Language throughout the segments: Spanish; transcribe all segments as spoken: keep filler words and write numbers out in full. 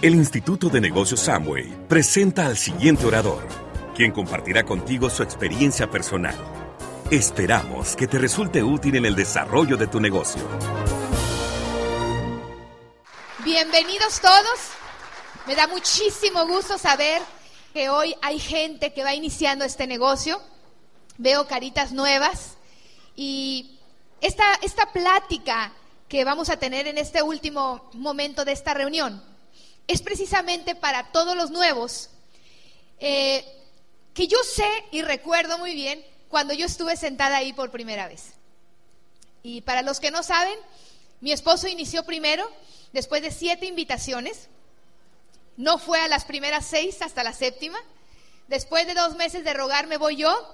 El Instituto de Negocios Amway presenta al siguiente orador, quien compartirá contigo su experiencia personal. Esperamos que te resulte útil en el desarrollo de tu negocio. Bienvenidos todos. Me da muchísimo gusto saber que hoy hay gente que va iniciando este negocio. Veo caritas nuevas y esta, esta plática que vamos a tener en este último momento de esta reunión es precisamente para todos los nuevos, eh, que yo sé y recuerdo muy bien cuando yo estuve sentada ahí por primera vez. Y para los que no saben, mi esposo inició primero, después de siete invitaciones. No fue a las primeras seis, hasta la séptima. Después de dos meses de rogar me voy yo.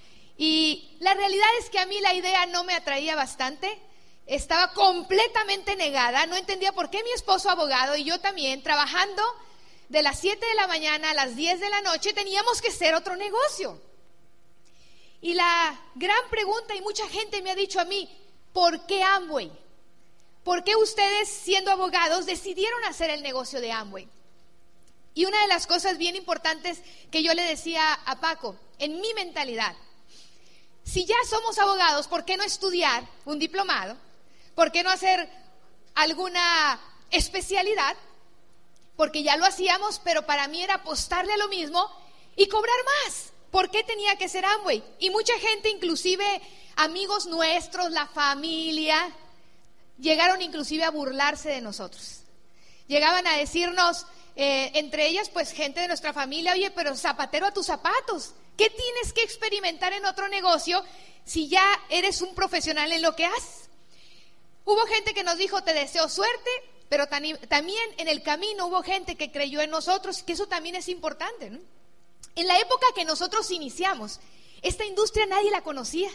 Y la realidad es que a mí la idea no me atraía bastante. Estaba completamente negada, no entendía por qué mi esposo abogado y yo también, trabajando de las siete de la mañana a las diez de la noche, teníamos que hacer otro negocio. Y la gran pregunta, y mucha gente me ha dicho a mí, ¿por qué Amway? ¿Por qué ustedes, siendo abogados, decidieron hacer el negocio de Amway? Y una de las cosas bien importantes que yo le decía a Paco, en mi mentalidad, si ya somos abogados, ¿por qué no estudiar un diplomado? ¿Por qué no hacer alguna especialidad? Porque ya lo hacíamos, pero para mí era apostarle a lo mismo y cobrar más. ¿Por qué tenía que ser Amway? Y mucha gente, inclusive amigos nuestros, la familia, llegaron inclusive a burlarse de nosotros. Llegaban a decirnos, eh, entre ellas pues gente de nuestra familia, oye, pero zapatero a tus zapatos, ¿qué tienes que experimentar en otro negocio si ya eres un profesional en lo que haces? Hubo gente que nos dijo, te deseo suerte, pero también en el camino hubo gente que creyó en nosotros, que eso también es importante, ¿no? En la época que nosotros iniciamos, esta industria nadie la conocía.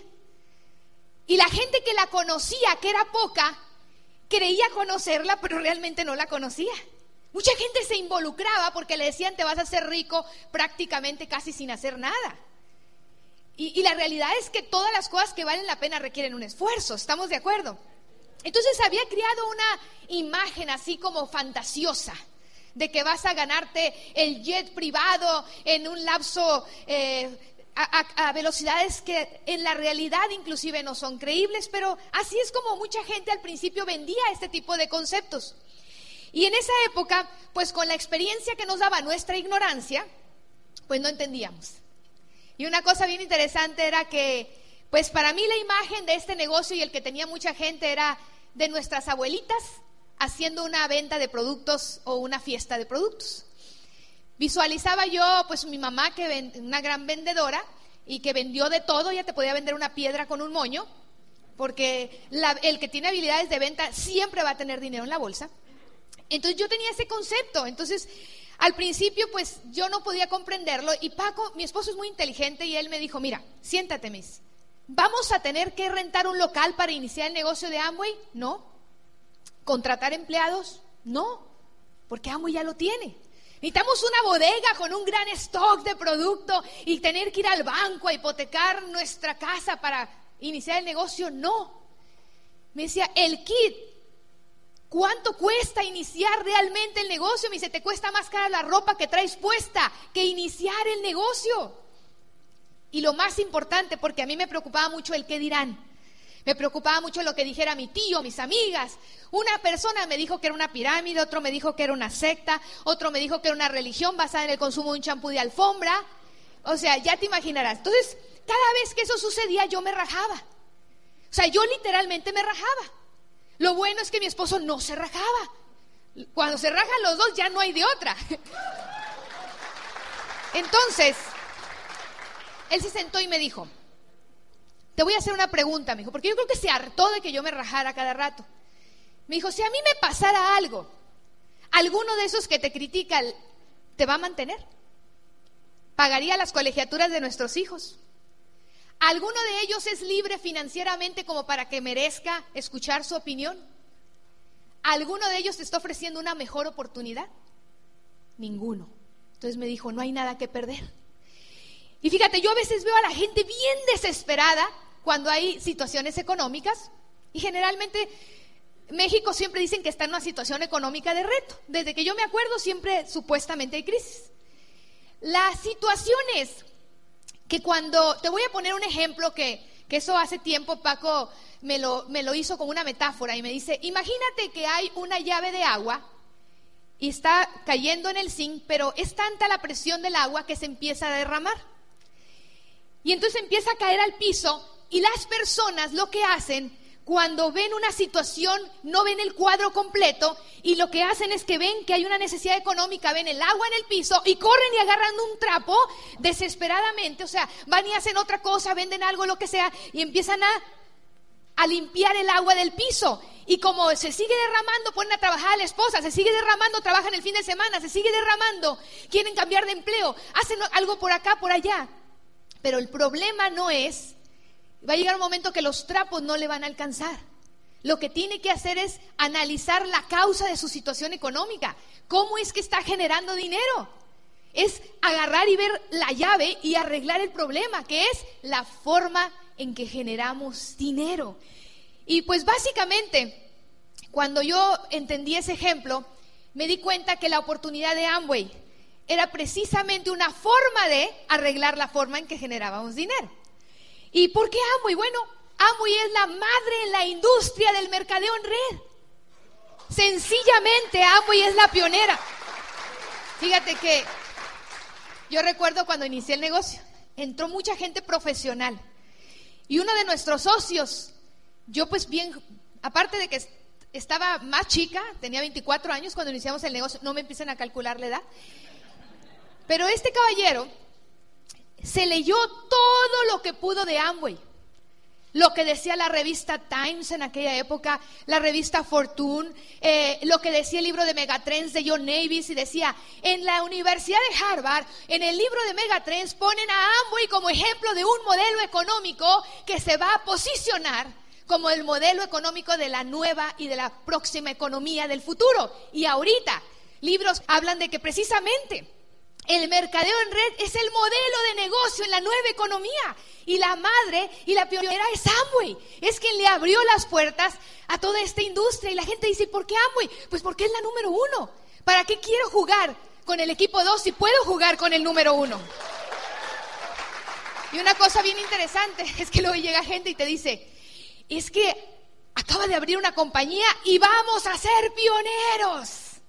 Y la gente que la conocía, que era poca, creía conocerla, pero realmente no la conocía. Mucha gente se involucraba porque le decían, te vas a hacer rico prácticamente casi sin hacer nada. Y, y la realidad es que todas las cosas que valen la pena requieren un esfuerzo, ¿estamos de acuerdo? Entonces había creado una imagen así como fantasiosa de que vas a ganarte el jet privado en un lapso eh, a, a, a velocidades que en la realidad inclusive no son creíbles, pero así es como mucha gente al principio vendía este tipo de conceptos. Y en esa época, pues con la experiencia que nos daba nuestra ignorancia, pues no entendíamos. Y una cosa bien interesante era que, pues para mí la imagen de este negocio y el que tenía mucha gente era de nuestras abuelitas haciendo una venta de productos o una fiesta de productos. Visualizaba yo, pues mi mamá, que ven, una gran vendedora y que vendió de todo, ya te podía vender una piedra con un moño, porque la, el que tiene habilidades de venta siempre va a tener dinero en la bolsa. Entonces yo tenía ese concepto. Entonces al principio pues yo no podía comprenderlo y Paco, mi esposo, es muy inteligente y él me dijo, mira, siéntate, Miss, ¿vamos a tener que rentar un local para iniciar el negocio de Amway? No. ¿Contratar empleados? No, porque Amway ya lo tiene. ¿Necesitamos una bodega con un gran stock de producto y tener que ir al banco a hipotecar nuestra casa para iniciar el negocio? No. Me decía, el kit, ¿cuánto cuesta iniciar realmente el negocio? Me dice, te cuesta más cara la ropa que traes puesta que iniciar el negocio. Y lo más importante, porque a mí me preocupaba mucho el qué dirán. Me preocupaba mucho lo que dijera mi tío, mis amigas. Una persona me dijo que era una pirámide, otro me dijo que era una secta, otro me dijo que era una religión basada en el consumo de un champú de alfombra. O sea, ya te imaginarás. Entonces, cada vez que eso sucedía, yo me rajaba. O sea, yo literalmente me rajaba. Lo bueno es que mi esposo no se rajaba. Cuando se rajan los dos, ya no hay de otra. Entonces, él se sentó y me dijo, te voy a hacer una pregunta, me dijo, porque yo creo que se hartó de que yo me rajara cada rato. Me dijo, si a mí me pasara algo, ¿alguno de esos que te critican te va a mantener? ¿Pagaría las colegiaturas de nuestros hijos? ¿Alguno de ellos es libre financieramente como para que merezca escuchar su opinión? ¿Alguno de ellos te está ofreciendo una mejor oportunidad? Ninguno. Entonces me dijo, no hay nada que perder. Y fíjate, yo a veces veo a la gente bien desesperada cuando hay situaciones económicas y generalmente México siempre dicen que está en una situación económica de reto. Desde que yo me acuerdo siempre supuestamente hay crisis. La situación es que cuando, te voy a poner un ejemplo que, que eso hace tiempo Paco me lo, me lo hizo como una metáfora y me dice, imagínate que hay una llave de agua y está cayendo en el zinc, pero es tanta la presión del agua que se empieza a derramar. Y entonces empieza a caer al piso y las personas lo que hacen cuando ven una situación, no ven el cuadro completo y lo que hacen es que ven que hay una necesidad económica, ven el agua en el piso y corren y agarran un trapo desesperadamente, o sea, van y hacen otra cosa, venden algo, lo que sea, y empiezan a, a limpiar el agua del piso. Y como se sigue derramando, ponen a trabajar a la esposa, se sigue derramando, trabajan el fin de semana, se sigue derramando, quieren cambiar de empleo, hacen algo por acá, por allá. Pero el problema no es... Va a llegar un momento que los trapos no le van a alcanzar. Lo que tiene que hacer es analizar la causa de su situación económica. ¿Cómo es que está generando dinero? Es agarrar y ver la llave y arreglar el problema, que es la forma en que generamos dinero. Y pues básicamente, cuando yo entendí ese ejemplo, me di cuenta que la oportunidad de Amway era precisamente una forma de arreglar la forma en que generábamos dinero. ¿Y por qué Amway? Bueno, Amway es la madre en la industria del mercadeo en red. Sencillamente, Amway es la pionera. Fíjate que yo recuerdo cuando inicié el negocio, entró mucha gente profesional. Y uno de nuestros socios, yo pues bien, aparte de que estaba más chica, tenía veinticuatro años cuando iniciamos el negocio, no me empiecen a calcular la edad. Pero este caballero se leyó todo lo que pudo de Amway, lo que decía la revista Times en aquella época, la revista Fortune, eh, lo que decía el libro de Megatrends de John Navis, y decía, en la Universidad de Harvard, en el libro de Megatrends ponen a Amway como ejemplo de un modelo económico que se va a posicionar como el modelo económico de la nueva y de la próxima economía del futuro. Y ahorita, libros hablan de que precisamente el mercadeo en red es el modelo de negocio en la nueva economía. Y la madre y la pionera es Amway. Es quien le abrió las puertas a toda esta industria. Y la gente dice, ¿por qué Amway? Pues porque es la número uno. ¿Para qué quiero jugar con el equipo dos si puedo jugar con el número uno? Y una cosa bien interesante es que luego llega gente y te dice, es que acaba de abrir una compañía y vamos a ser pioneros.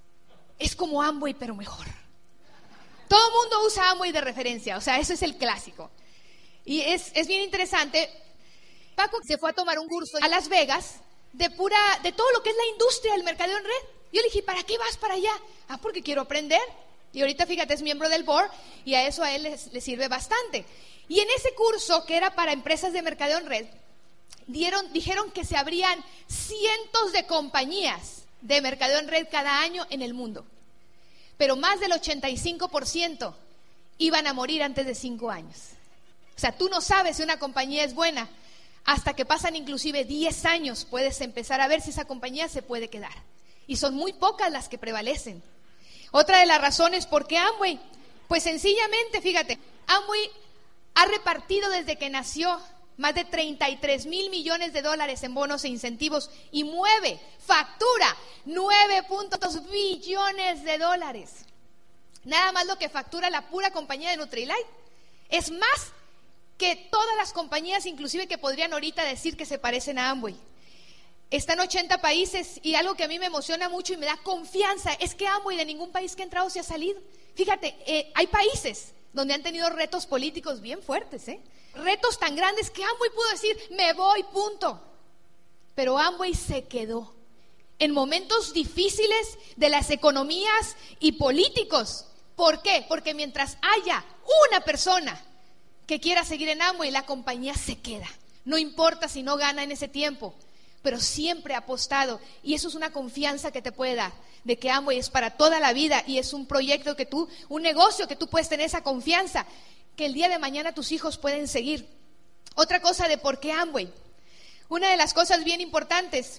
Es como Amway, pero mejor. Todo el mundo usa Amway de referencia, o sea, eso es el clásico. Y es, es bien interesante. Paco se fue a tomar un curso a Las Vegas de pura, de todo lo que es la industria del mercadeo en red. Yo le dije, ¿para qué vas para allá? Ah, porque quiero aprender. Y ahorita, fíjate, es miembro del board y a eso a él le les sirve bastante. Y en ese curso, que era para empresas de mercadeo en red, dieron, dijeron que se abrían cientos de compañías de mercadeo en red cada año en el mundo. Pero más del ochenta y cinco por ciento iban a morir antes de cinco años. O sea, tú no sabes si una compañía es buena hasta que pasan inclusive diez años, puedes empezar a ver si esa compañía se puede quedar. Y son muy pocas las que prevalecen. Otra de las razones por qué Amway, pues sencillamente, fíjate, Amway ha repartido desde que nació más de treinta y tres mil millones de dólares en bonos e incentivos y mueve, factura nueve punto dos billones de dólares. Nada más lo que factura la pura compañía de Nutrilite. Es más que todas las compañías, inclusive que podrían ahorita decir que se parecen a Amway. Está en ochenta países y algo que a mí me emociona mucho y me da confianza es que Amway de ningún país que ha entrado se ha salido. Fíjate, eh, hay países donde han tenido retos políticos bien fuertes, ¿eh? Retos tan grandes que Amway pudo decir, me voy, punto. Pero Amway se quedó. En momentos difíciles de las economías y políticos. ¿Por qué? Porque mientras haya una persona que quiera seguir en Amway, la compañía se queda. No importa si no gana en ese tiempo, pero siempre ha apostado. Y eso es una confianza que te puede dar, de que Amway es para toda la vida y es un proyecto que tú, un negocio que tú puedes tener esa confianza, que el día de mañana tus hijos pueden seguir. Otra cosa de por qué Amway. Una de las cosas bien importantes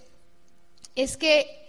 es que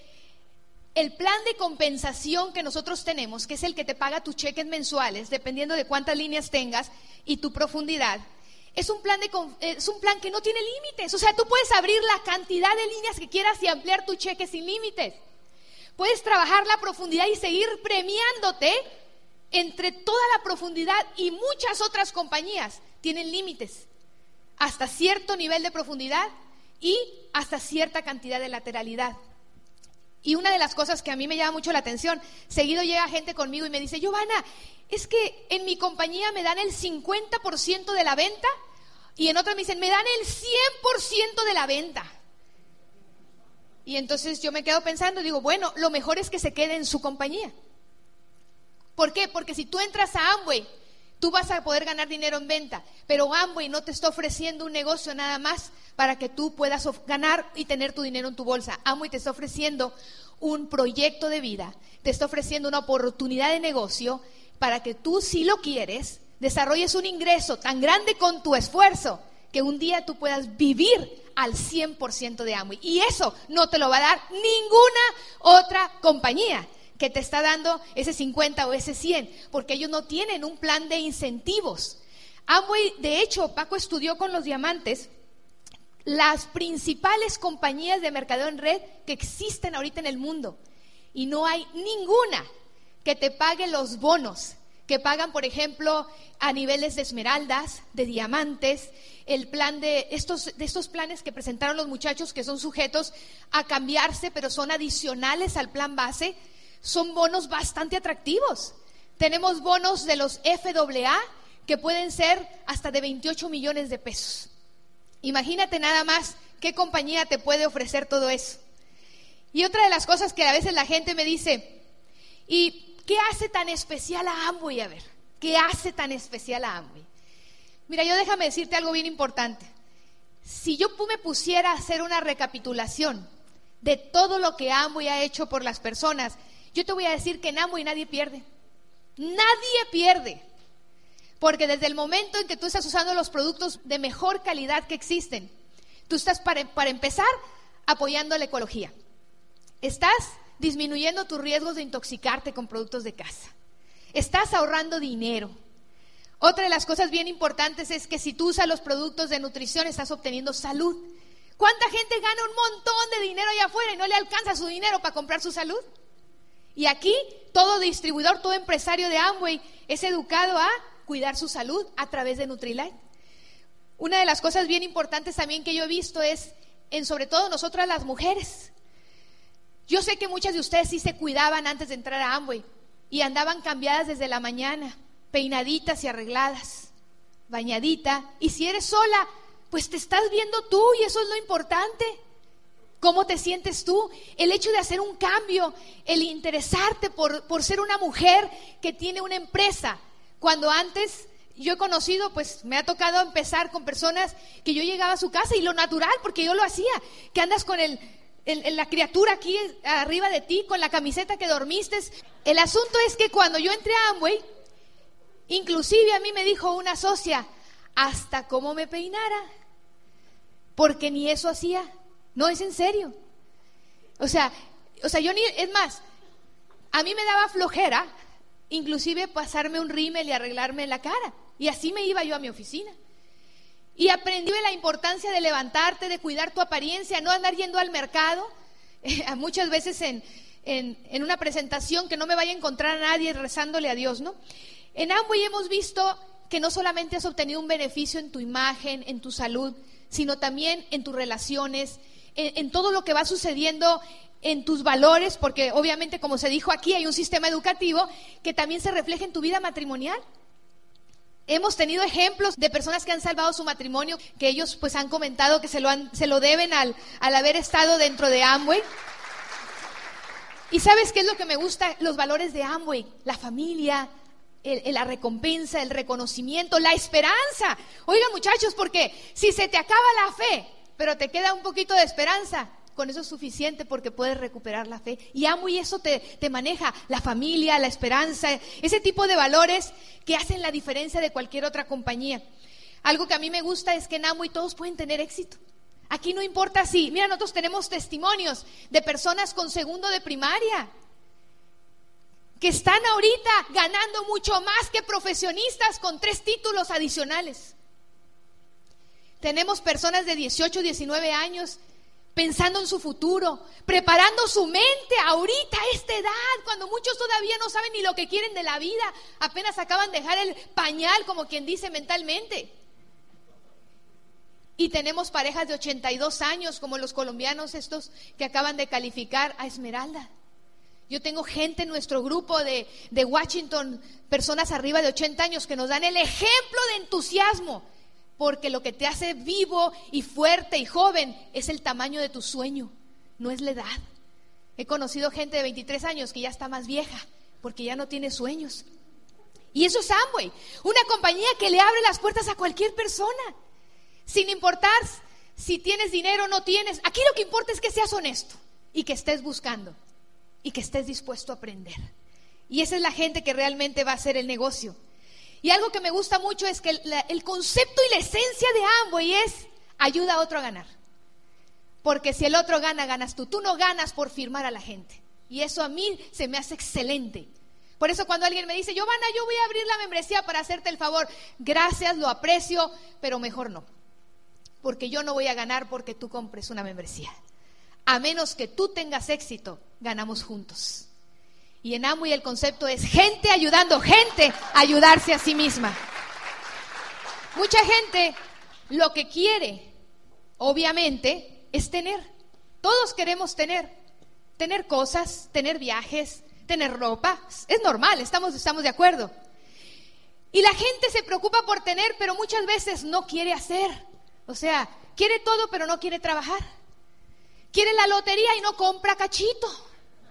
el plan de compensación que nosotros tenemos, que es el que te paga tus cheques mensuales, dependiendo de cuántas líneas tengas y tu profundidad, es un plan de, es un plan que no tiene límites. O sea, tú puedes abrir la cantidad de líneas que quieras y ampliar tu cheque sin límites. Puedes trabajar la profundidad y seguir premiándote entre toda la profundidad, y muchas otras compañías tienen límites hasta cierto nivel de profundidad y hasta cierta cantidad de lateralidad. Y una de las cosas que a mí me llama mucho la atención, seguido llega gente conmigo y me dice: Giovanna, es que en mi compañía me dan el cincuenta por ciento de la venta, y en otra me dicen, me dan el cien por ciento de la venta. Y entonces yo me quedo pensando, digo, bueno, lo mejor es que se quede en su compañía. ¿Por qué? Porque si tú entras a Amway, tú vas a poder ganar dinero en venta, pero Amway no te está ofreciendo un negocio nada más para que tú puedas of- ganar y tener tu dinero en tu bolsa. Amway te está ofreciendo un proyecto de vida, te está ofreciendo una oportunidad de negocio para que tú, si lo quieres, desarrolles un ingreso tan grande con tu esfuerzo que un día tú puedas vivir al cien por ciento de Amway. Y eso no te lo va a dar ninguna otra compañía que te está dando ese cincuenta o ese cien, porque ellos no tienen un plan de incentivos. Amway, de hecho, Paco estudió con los diamantes las principales compañías de mercadeo en red que existen ahorita en el mundo, y no hay ninguna que te pague los bonos que pagan, por ejemplo, a niveles de esmeraldas, de diamantes, el plan de estos, de estos planes que presentaron los muchachos, que son sujetos a cambiarse, pero son adicionales al plan base. Son bonos bastante atractivos. Tenemos bonos de los F A A que pueden ser hasta de veintiocho millones de pesos. Imagínate nada más qué compañía te puede ofrecer todo eso. Y otra de las cosas que a veces la gente me dice, ¿y qué hace tan especial a Amway? A ver, ¿qué hace tan especial a Amway? Mira, yo déjame decirte algo bien importante. Si yo me pusiera a hacer una recapitulación de todo lo que Amway ha hecho por las personas, yo te voy a decir que en Amway nadie pierde. Nadie pierde. Porque desde el momento en que tú estás usando los productos de mejor calidad que existen, tú estás, para, para empezar, apoyando la ecología. Estás disminuyendo tus riesgos de intoxicarte con productos de casa. Estás ahorrando dinero. Otra de las cosas bien importantes es que si tú usas los productos de nutrición, estás obteniendo salud. ¿Cuánta gente gana un montón de dinero allá afuera y no le alcanza su dinero para comprar su salud? Y aquí todo distribuidor, todo empresario de Amway es educado a cuidar su salud a través de Nutrilite. Una de las cosas bien importantes también que yo he visto es, en sobre todo nosotras las mujeres. Yo sé que muchas de ustedes sí se cuidaban antes de entrar a Amway y andaban cambiadas desde la mañana, peinaditas y arregladas, bañadita. Y si eres sola, pues te estás viendo tú, y eso es lo importante. ¿Cómo te sientes tú? El hecho de hacer un cambio, el interesarte por, por ser una mujer que tiene una empresa. Cuando antes yo he conocido, pues me ha tocado empezar con personas que yo llegaba a su casa y lo natural, porque yo lo hacía, que andas con el, el, el, la criatura aquí arriba de ti, con la camiseta que dormiste. El asunto es que cuando yo entré a Amway, inclusive a mí me dijo una socia, hasta cómo me peinara, porque ni eso hacía. No, es en serio. O sea, o sea, yo ni, es más, a mí me daba flojera, inclusive pasarme un rímel y arreglarme la cara. Y así me iba yo a mi oficina. Y aprendí la importancia de levantarte, de cuidar tu apariencia, no andar yendo al mercado, eh, muchas veces en, en, en una presentación que no me vaya a encontrar a nadie rezándole a Dios, ¿no? En Amway hemos visto que no solamente has obtenido un beneficio en tu imagen, en tu salud, sino también en tus relaciones, en, en todo lo que va sucediendo en tus valores, porque obviamente, como se dijo aquí, hay un sistema educativo que también se refleja en tu vida matrimonial. Hemos tenido ejemplos de personas que han salvado su matrimonio, que ellos pues han comentado que se lo, han, se lo deben al, al haber estado dentro de Amway. ¿Y sabes qué es lo que me gusta? Los valores de Amway, la familia, el, el, la recompensa, el reconocimiento, la esperanza. Oigan, muchachos, porque si se te acaba la fe, pero te queda un poquito de esperanza, con eso es suficiente, porque puedes recuperar la fe. Y Amway eso te, te maneja, la familia, la esperanza, ese tipo de valores que hacen la diferencia de cualquier otra compañía. Algo que a mí me gusta es que en Amway todos pueden tener éxito. Aquí no importa si, mira, nosotros tenemos testimonios de personas con segundo de primaria que están ahorita ganando mucho más que profesionistas con tres títulos adicionales. Tenemos personas de dieciocho, diecinueve años pensando en su futuro, preparando su mente ahorita a esta edad, cuando muchos todavía no saben ni lo que quieren de la vida, apenas acaban de dejar el pañal, como quien dice, mentalmente. Y tenemos parejas de ochenta y dos años, como los colombianos estos que acaban de calificar a Esmeralda. Yo tengo gente en nuestro grupo de, de Washington, personas arriba de ochenta años, que nos dan el ejemplo de entusiasmo, porque lo que te hace vivo y fuerte y joven es el tamaño de tu sueño, no es la edad. He conocido gente de veintitrés años que ya está más vieja, porque ya no tiene sueños. Y eso es Amway, una compañía que le abre las puertas a cualquier persona, sin importar si tienes dinero o no tienes. Aquí lo que importa es que seas honesto y que estés buscando y que estés dispuesto a aprender. Y esa es la gente que realmente va a hacer el negocio. Y algo que me gusta mucho es que el, la, el concepto y la esencia de Amway es ayuda a otro a ganar. Porque si el otro gana, ganas tú. Tú no ganas por firmar a la gente. Y eso a mí se me hace excelente. Por eso cuando alguien me dice, Giovanna, yo voy a abrir la membresía para hacerte el favor, gracias, lo aprecio, pero mejor no. Porque yo no voy a ganar porque tú compres una membresía. A menos que tú tengas éxito, ganamos juntos. Y en Amway el concepto es gente ayudando, gente a ayudarse a sí misma. Mucha gente lo que quiere, obviamente, es tener. Todos queremos tener. Tener cosas, tener viajes, tener ropa. Es normal, estamos, estamos de acuerdo. Y la gente se preocupa por tener, pero muchas veces no quiere hacer. O sea, quiere todo, pero no quiere trabajar. Quiere la lotería y no compra cachito.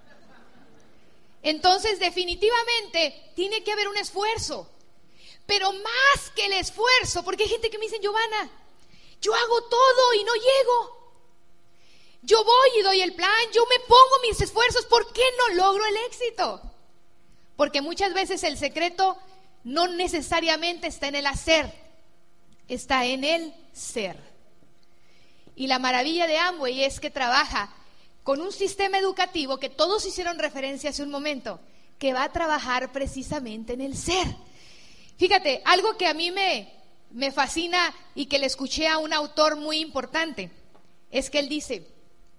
Entonces, definitivamente, tiene que haber un esfuerzo. Pero más que el esfuerzo, porque hay gente que me dice, Giovanna, yo hago todo y no llego. Yo voy y doy el plan, yo me pongo mis esfuerzos, ¿por qué no logro el éxito? Porque muchas veces el secreto no necesariamente está en el hacer, está en el ser. Y la maravilla de Amway es que trabaja con un sistema educativo que todos hicieron referencia hace un momento, que va a trabajar precisamente en el ser. Fíjate, algo que a mí me, me fascina y que le escuché a un autor muy importante, es que él dice,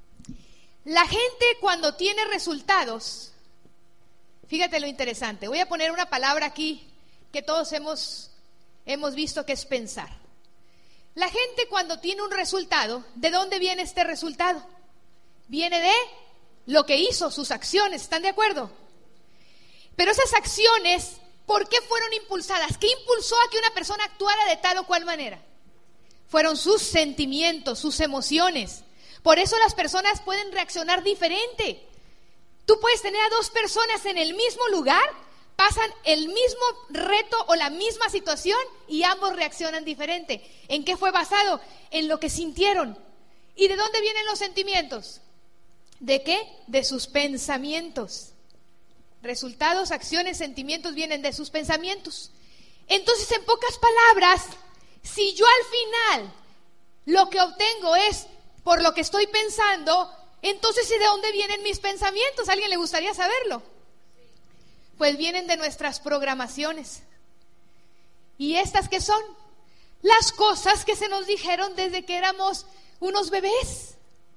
la gente cuando tiene resultados, fíjate lo interesante, voy a poner una palabra aquí que todos hemos, hemos visto que es pensar. La gente cuando tiene un resultado, ¿de dónde viene este resultado? Viene de lo que hizo, sus acciones, ¿están de acuerdo? Pero esas acciones, ¿por qué fueron impulsadas? ¿Qué impulsó a que una persona actuara de tal o cual manera? Fueron sus sentimientos, sus emociones. Por eso las personas pueden reaccionar diferente. Tú puedes tener a dos personas en el mismo lugar, pasan el mismo reto o la misma situación y ambos reaccionan diferente. ¿En qué fue basado? En lo que sintieron. ¿Y de dónde vienen los sentimientos? ¿De qué? De sus pensamientos. Resultados, acciones, sentimientos vienen de sus pensamientos. Entonces, en pocas palabras, si yo al final lo que obtengo es por lo que estoy pensando, entonces ¿de dónde vienen mis pensamientos? ¿A alguien le gustaría saberlo? Pues vienen de nuestras programaciones. ¿Y estas qué son? Las cosas que se nos dijeron desde que éramos unos bebés.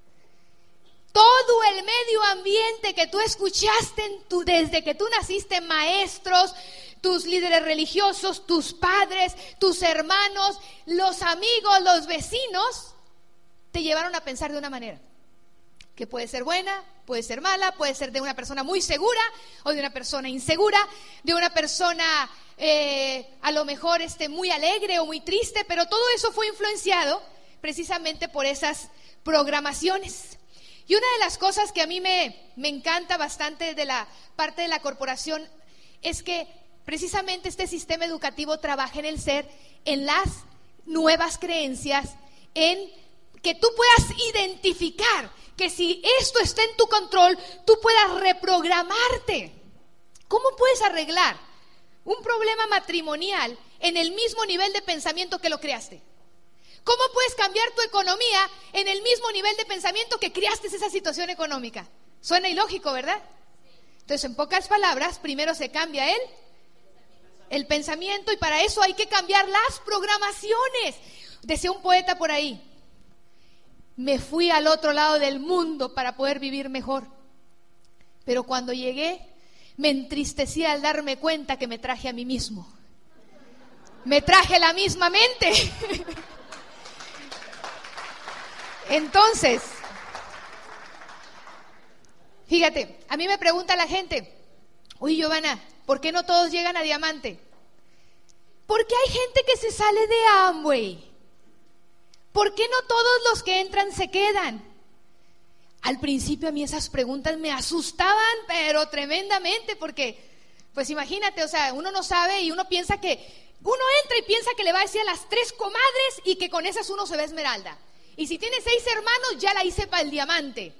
Todo el medio ambiente que tú escuchaste en tu, desde que tú naciste, maestros, tus líderes religiosos, tus padres, tus hermanos, los amigos, los vecinos, te llevaron a pensar de una manera que puede ser buena, puede ser mala, puede ser de una persona muy segura o de una persona insegura, de una persona eh, a lo mejor este, muy alegre o muy triste, pero todo eso fue influenciado precisamente por esas programaciones. Y una de las cosas que a mí me, me encanta bastante de la parte de la corporación es que precisamente este sistema educativo trabaja en el ser, en las nuevas creencias, en que tú puedas identificar que si esto está en tu control, tú puedas reprogramarte. ¿Cómo puedes arreglar un problema matrimonial en el mismo nivel de pensamiento que lo creaste? ¿Cómo puedes cambiar tu economía en el mismo nivel de pensamiento que creaste esa situación económica? Suena ilógico, ¿verdad? Entonces, en pocas palabras, primero se cambia el, el pensamiento y para eso hay que cambiar las programaciones. Decía un poeta por ahí: me fui al otro lado del mundo para poder vivir mejor, pero cuando llegué me entristecí al darme cuenta que me traje a mí mismo. Me traje la misma mente. Entonces, fíjate, a mí me pregunta la gente: oye, Giovanna, ¿por qué no todos llegan a diamante? Porque hay gente que se sale de Amway. ¿Por qué no todos los que entran se quedan? Al principio a mí esas preguntas me asustaban, pero tremendamente, porque, pues imagínate, o sea, uno no sabe y uno piensa que, uno entra y piensa que le va a decir a las tres comadres y que con esas uno se ve esmeralda. Y si tiene seis hermanos, ya la hice para el diamante.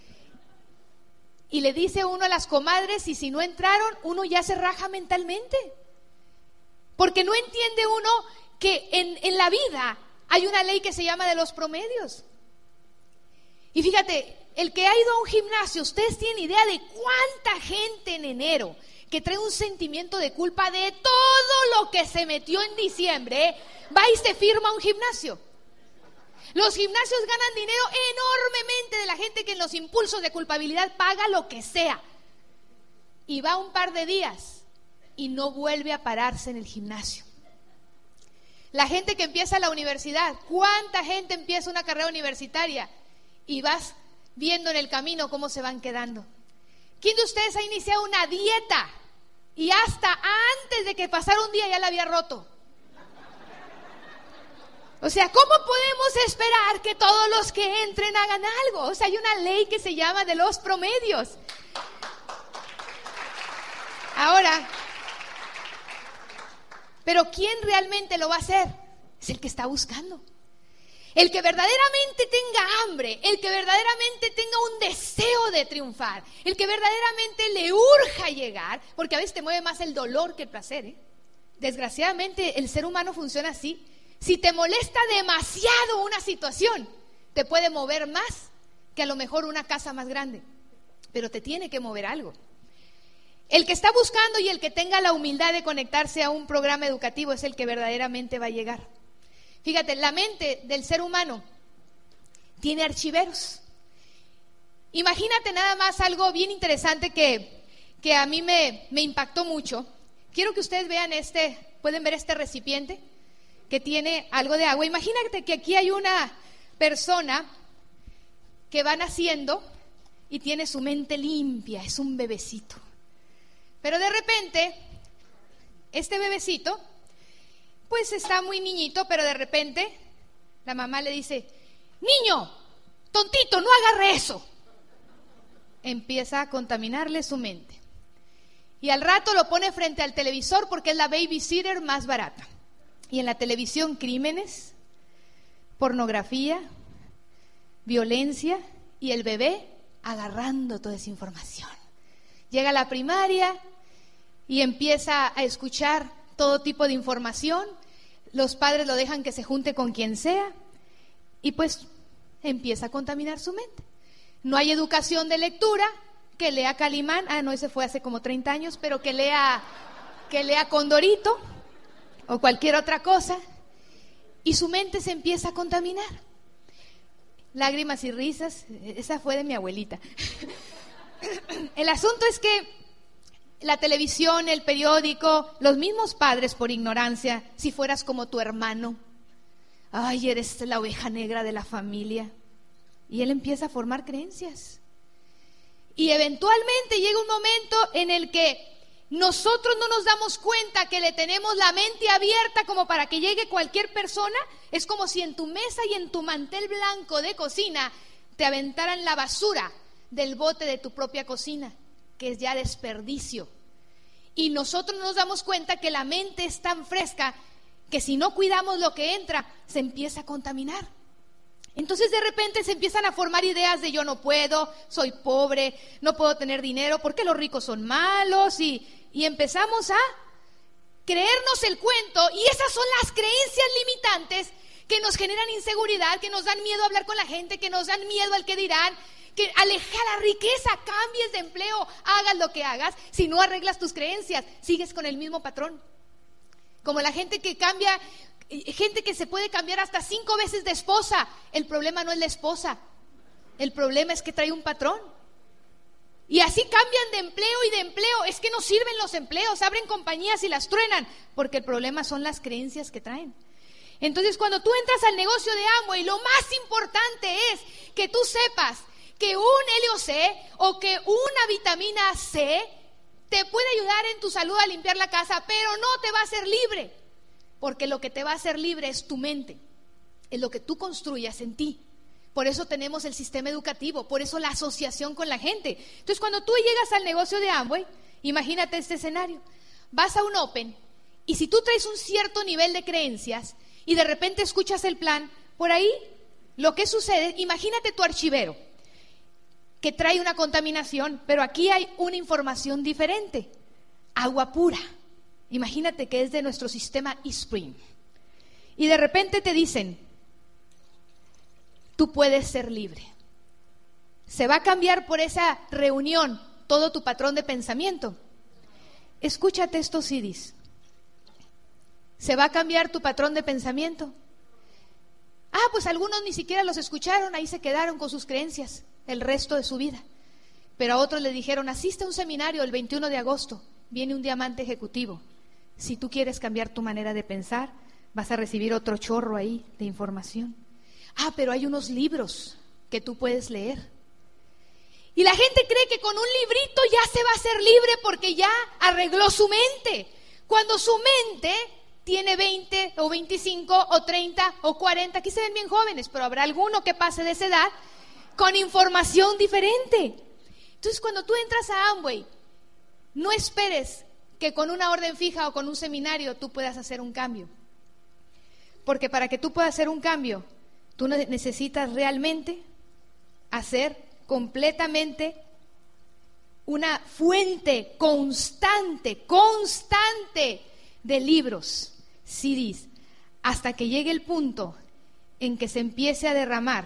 Y le dice uno a las comadres, y si no entraron, uno ya se raja mentalmente. Porque no entiende uno que en, en la vida hay una ley que se llama de los promedios. Y fíjate, el que ha ido a un gimnasio, ustedes tienen idea de cuánta gente en enero que trae un sentimiento de culpa de todo lo que se metió en diciembre, ¿eh? Va y se firma a un gimnasio. Los gimnasios ganan dinero enormemente de la gente que en los impulsos de culpabilidad paga lo que sea. Y va un par de días y no vuelve a pararse en el gimnasio. La gente que empieza la universidad, ¿cuánta gente empieza una carrera universitaria? Y vas viendo en el camino cómo se van quedando. ¿Quién de ustedes ha iniciado una dieta y hasta antes de que pasara un día ya la había roto? O sea, ¿cómo podemos esperar que todos los que entren hagan algo? O sea, hay una ley que se llama de los promedios. Ahora, pero ¿quién realmente lo va a hacer? Es el que está buscando. El que verdaderamente tenga hambre, el que verdaderamente tenga un deseo de triunfar, el que verdaderamente le urja llegar, porque a veces te mueve más el dolor que el placer, ¿eh? Desgraciadamente el ser humano funciona así. Si te molesta demasiado una situación, te puede mover más que a lo mejor una casa más grande, pero te tiene que mover algo. El que está buscando y el que tenga la humildad de conectarse a un programa educativo es el que verdaderamente va a llegar. Fíjate, la mente del ser humano tiene archiveros. Imagínate nada más algo bien interesante que, que a mí me, me impactó mucho. Quiero que ustedes vean este, pueden ver este recipiente que tiene algo de agua. Imagínate que aquí hay una persona que va naciendo y tiene su mente limpia, es un bebecito. Pero de repente, este bebecito, pues está muy niñito, pero de repente la mamá le dice: niño, tontito, no agarre eso. Empieza a contaminarle su mente. Y al rato lo pone frente al televisor porque es la babysitter más barata. Y en la televisión, crímenes, pornografía, violencia, y el bebé agarrando toda esa información. Llega a la primaria y empieza a escuchar todo tipo de información. Los padres lo dejan que se junte con quien sea y pues empieza a contaminar su mente. No hay educación de lectura, que lea Calimán, ah no, ese fue hace como treinta años, pero que lea, que lea Condorito o cualquier otra cosa, y su mente se empieza a contaminar. Lágrimas y risas, esa fue de mi abuelita. El asunto es que la televisión, el periódico, los mismos padres por ignorancia, si fueras como tu hermano, ay, eres la oveja negra de la familia, y él empieza a formar creencias. Y eventualmente llega un momento en el que nosotros no nos damos cuenta que le tenemos la mente abierta como para que llegue cualquier persona. Es como si en tu mesa y en tu mantel blanco de cocina te aventaran la basura del bote de tu propia cocina, que es ya desperdicio. Y nosotros no nos damos cuenta que la mente es tan fresca que si no cuidamos lo que entra, se empieza a contaminar. Entonces de repente se empiezan a formar ideas de yo no puedo, soy pobre, no puedo tener dinero, porque los ricos son malos, y, y empezamos a creernos el cuento, y esas son las creencias limitantes que nos generan inseguridad, que nos dan miedo a hablar con la gente, que nos dan miedo al que dirán, que aleja la riqueza, cambies de empleo, hagas lo que hagas, si no arreglas tus creencias, sigues con el mismo patrón. Como la gente que cambia gente que se puede cambiar hasta cinco veces de esposa. El problema no es la esposa, el problema es que trae un patrón. Y así cambian de empleo y de empleo. Es que no sirven los empleos, abren compañías y las truenan, porque el problema son las creencias que traen. Entonces, cuando tú entras al negocio de Amway, lo más importante es que tú sepas que un helio C o que una vitamina C te puede ayudar en tu salud a limpiar la casa, pero no te va a hacer libre, porque lo que te va a hacer libre es tu mente, es lo que tú construyas en ti. Por eso tenemos el sistema educativo, por eso la asociación con la gente. Entonces, cuando tú llegas al negocio de Amway, imagínate este escenario: vas a un Open y si tú traes un cierto nivel de creencias y de repente escuchas el plan, por ahí lo que sucede, imagínate tu archivero que trae una contaminación, pero aquí hay una información diferente: agua pura. Imagínate que es de nuestro sistema eSpring y de repente te dicen: tú puedes ser libre. Se va a cambiar por esa reunión todo tu patrón de pensamiento. Escúchate estos C Ds. ¿Se va a cambiar tu patrón de pensamiento? Ah, pues algunos ni siquiera los escucharon, ahí se quedaron con sus creencias el resto de su vida. Pero a otros le dijeron: asiste a un seminario el veintiuno de agosto, viene un diamante ejecutivo. Si tú quieres cambiar tu manera de pensar, vas a recibir otro chorro ahí de información. Ah, pero hay unos libros que tú puedes leer. Y la gente cree que con un librito ya se va a hacer libre porque ya arregló su mente, cuando su mente tiene veinte o veinticinco o treinta o cuarenta. Aquí se ven bien jóvenes, pero habrá alguno que pase de esa edad con información diferente. Entonces, cuando tú entras a Amway, no esperes que con una orden fija o con un seminario tú puedas hacer un cambio, porque para que tú puedas hacer un cambio, tú necesitas realmente hacer completamente una fuente constante, constante de libros, C Ds, hasta que llegue el punto en que se empiece a derramar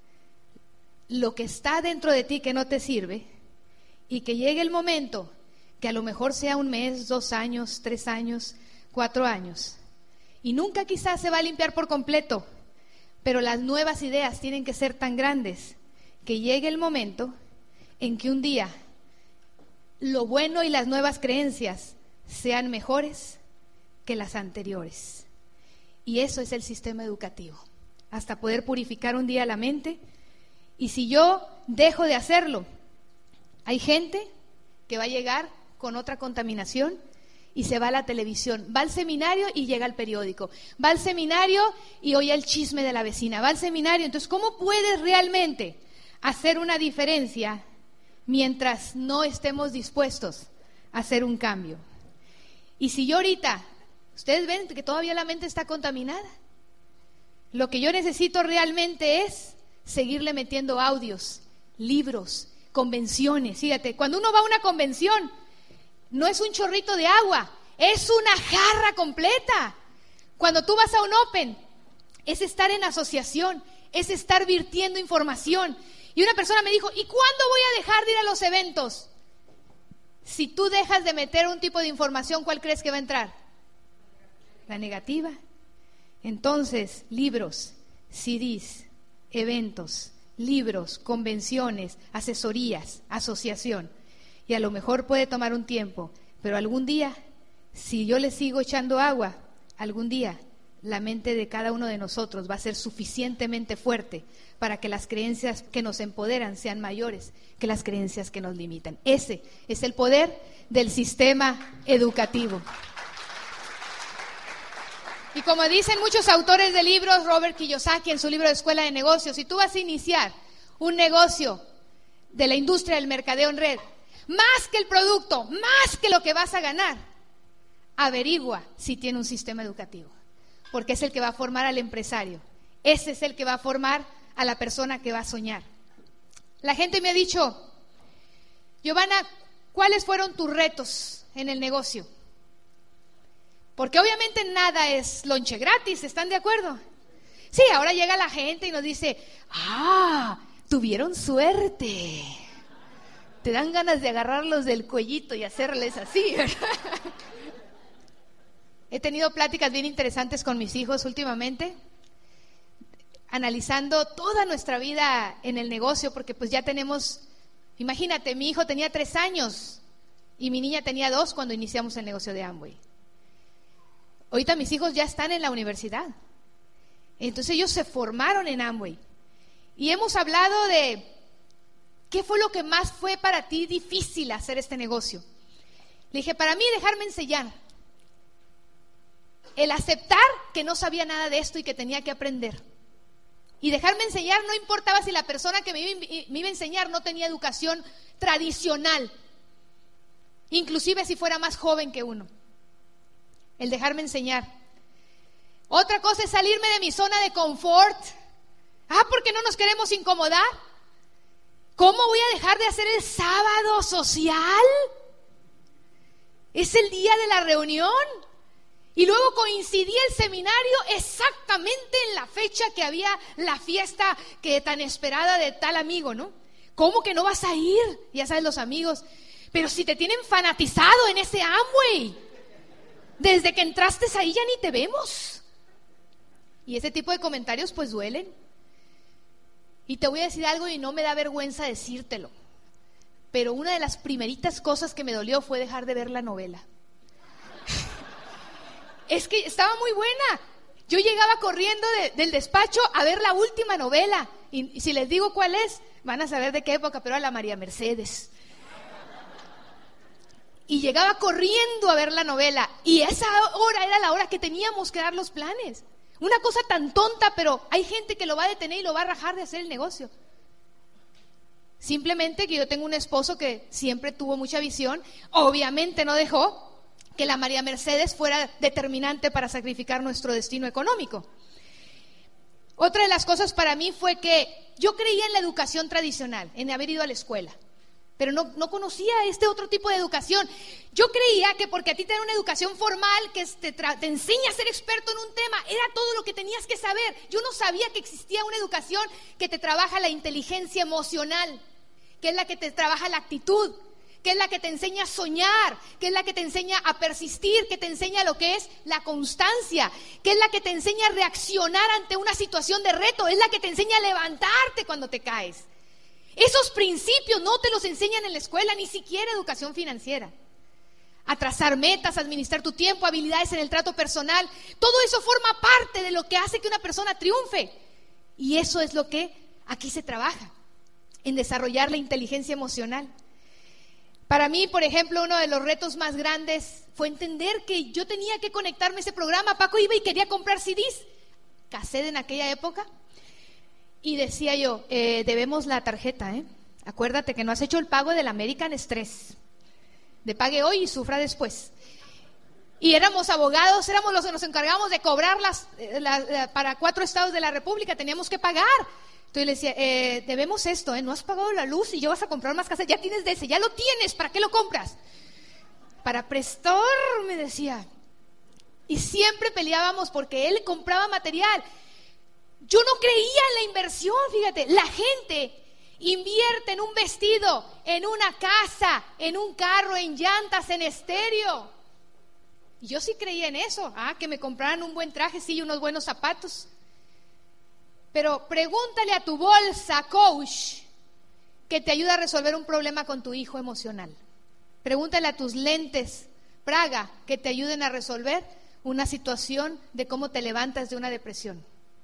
lo que está dentro de ti que no te sirve, y que llegue el momento que a lo mejor sea un mes, dos años, tres años, cuatro años, y nunca quizás se va a limpiar por completo, pero las nuevas ideas tienen que ser tan grandes que llegue el momento en que un día lo bueno y las nuevas creencias sean mejores que las anteriores. Y eso es el sistema educativo, hasta poder purificar un día la mente. Y si yo dejo de hacerlo, hay gente que va a llegar con otra contaminación y se va a la televisión, va al seminario y llega al periódico, va al seminario y oye el chisme de la vecina, va al seminario. Entonces, ¿cómo puedes realmente hacer una diferencia mientras no estemos dispuestos a hacer un cambio? Y si yo ahorita, ustedes ven que todavía la mente está contaminada, lo que yo necesito realmente es seguirle metiendo audios, libros, convenciones. Fíjate, cuando uno va a una convención, no es un chorrito de agua, es una jarra completa. Cuando tú vas a un Open, es estar en asociación, es estar virtiendo información. Y una persona me dijo: ¿y cuándo voy a dejar de ir a los eventos? Si tú dejas de meter un tipo de información, ¿cuál crees que va a entrar? La negativa. Entonces, libros, C Ds, eventos, libros, convenciones, asesorías, asociación. Y a lo mejor puede tomar un tiempo, pero algún día, si yo le sigo echando agua, algún día la mente de cada uno de nosotros va a ser suficientemente fuerte para que las creencias que nos empoderan sean mayores que las creencias que nos limitan. Ese es el poder del sistema educativo. Y como dicen muchos autores de libros, Robert Kiyosaki en su libro de Escuela de Negocios, si tú vas a iniciar un negocio de la industria del mercadeo en red, más que el producto, más que lo que vas a ganar, averigua si tiene un sistema educativo, porque es el que va a formar al empresario, ese es el que va a formar a la persona que va a soñar. La gente me ha dicho: Giovanna, ¿cuáles fueron tus retos en el negocio? Porque obviamente nada es lonche gratis, ¿están de acuerdo? Sí, ahora llega la gente y nos dice: ah, tuvieron suerte. Te dan ganas de agarrarlos del cuellito y hacerles así, ¿verdad? He tenido pláticas bien interesantes con mis hijos últimamente, analizando toda nuestra vida en el negocio, porque pues ya tenemos, imagínate, mi hijo tenía tres años y mi niña tenía dos cuando iniciamos el negocio de Amway. Ahorita mis hijos ya están en la universidad, entonces ellos se formaron en Amway y hemos hablado de qué fue lo que más fue para ti difícil hacer este negocio. Le dije, para mí dejarme enseñar, el aceptar que no sabía nada de esto y que tenía que aprender. Y dejarme enseñar no importaba si la persona que me iba, me iba a enseñar no tenía educación tradicional, inclusive si fuera más joven que uno. El dejarme enseñar. Otra cosa es salirme de mi zona de confort. Ah, porque no nos queremos incomodar. ¿Cómo voy a dejar de hacer el sábado social? Es el día de la reunión. Y luego coincidía el seminario exactamente en la fecha que había la fiesta que tan esperada de tal amigo, ¿no? ¿Cómo que no vas a ir? Ya sabes, los amigos. Pero si te tienen fanatizado en ese Amway. Desde que entraste ahí ya ni te vemos. Y ese tipo de comentarios pues duelen. Y te voy a decir algo y no me da vergüenza decírtelo, pero una de las primeritas cosas que me dolió fue dejar de ver la novela. Es que estaba muy buena. Yo llegaba corriendo de, del despacho a ver la última novela. Y, y si les digo cuál es, van a saber de qué época, pero era la María Mercedes. Y llegaba corriendo a ver la novela. Y esa hora era la hora que teníamos que dar los planes. Una cosa tan tonta, pero hay gente que lo va a detener y lo va a rajar de hacer el negocio. Simplemente que yo tengo un esposo que siempre tuvo mucha visión. Obviamente no dejó que la María Mercedes fuera determinante para sacrificar nuestro destino económico. Otra de las cosas para mí fue que yo creía en la educación tradicional, en haber ido a la escuela, pero no, no conocía este otro tipo de educación. Yo creía que porque a ti te dan una educación formal que te, tra- te enseña a ser experto en un tema, era todo lo que tenías que saber. Yo no sabía que existía una educación que te trabaja la inteligencia emocional, que es la que te trabaja la actitud, que es la que te enseña a soñar, que es la que te enseña a persistir, que te enseña lo que es la constancia, que es la que te enseña a reaccionar ante una situación de reto, es la que te enseña a levantarte cuando te caes. Esos principios no te los enseñan en la escuela, ni siquiera educación financiera. A trazar metas, a administrar tu tiempo, habilidades en el trato personal, todo eso forma parte de lo que hace que una persona triunfe. Y eso es lo que aquí se trabaja, en desarrollar la inteligencia emocional. Para mí, por ejemplo, uno de los retos más grandes fue entender que yo tenía que conectarme a ese programa. Paco iba y quería comprar C Ds, cassette en aquella época. Y decía yo, eh, debemos la tarjeta, ¿eh? Acuérdate que no has hecho el pago del American Express. De pague hoy y sufra después. Y éramos abogados, éramos los que nos encargábamos de cobrar las, la, la, para cuatro estados de la República, teníamos que pagar. Entonces le decía, eh, debemos esto, ¿eh? No has pagado la luz y yo vas a comprar más casas, ya tienes de ese, ya lo tienes, ¿para qué lo compras? Para prestar, me decía. Y siempre peleábamos porque él compraba material. Yo no creía en la inversión, fíjate, la gente invierte en un vestido, en una casa, en un carro, en llantas, en estéreo. Y yo sí creía en eso, ah, que me compraran un buen traje, sí, y unos buenos zapatos. Pero pregúntale a tu bolsa, coach, que te ayuda a resolver un problema con tu hijo emocional. Pregúntale a tus lentes, Praga, que te ayuden a resolver una situación de cómo te levantas de una depresión.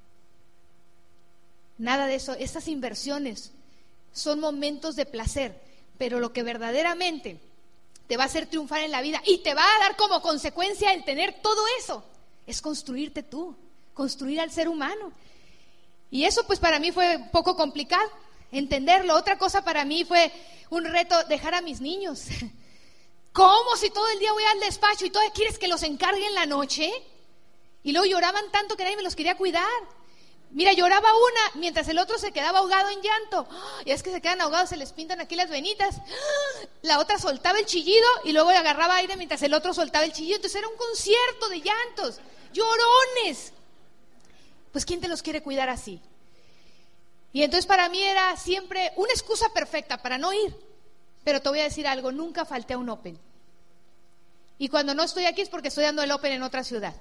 Nada de eso. Esas inversiones son momentos de placer, pero lo que verdaderamente te va a hacer triunfar en la vida y te va a dar como consecuencia el tener todo eso es construirte tú, construir al ser humano. Y eso pues para mí fue un poco complicado entenderlo. Otra cosa para mí fue un reto, dejar a mis niños. ¿Cómo si todo el día voy al despacho y todavía quieres que los encargue en la noche? Y luego lloraban tanto que nadie me los quería cuidar. Mira, lloraba una mientras el otro se quedaba ahogado en llanto. Y es que se quedan ahogados, se les pintan aquí las venitas. La otra soltaba el chillido y luego le agarraba aire mientras el otro soltaba el chillido. Entonces era un concierto de llantos, llorones. Pues ¿quién te los quiere cuidar así? Y entonces para mí era siempre una excusa perfecta para no ir. Pero te voy a decir algo, nunca falté a un Open. Y cuando no estoy aquí es porque estoy dando el Open en otra ciudad.